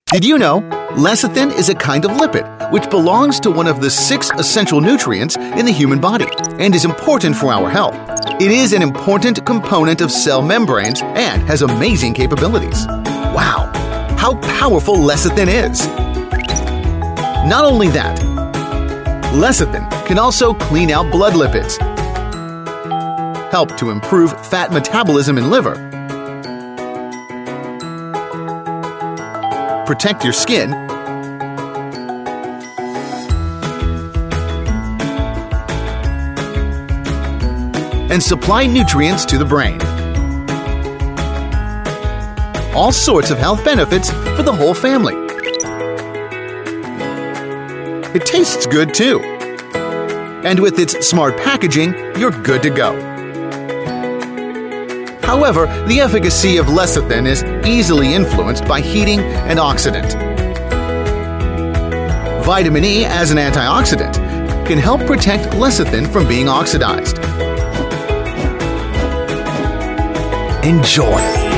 Did you know lecithin is a kind of lipid which belongs to one of the 6 essential nutrients in the human body and is important for our health? It is an important component of cell membranes and has amazing capabilities. Wow, how powerful lecithin is! Not only that, lecithin can also clean out blood lipids, help to improve fat metabolism in liver, protect your skin, and supply nutrients to the brain. All sorts of health benefits for the whole family. It tastes good too. And with its smart packaging, you're good to go. However, the efficacy of lecithin is easily influenced by heating and oxidant. Vitamin E, as an antioxidant, can help protect lecithin from being oxidized. Enjoy!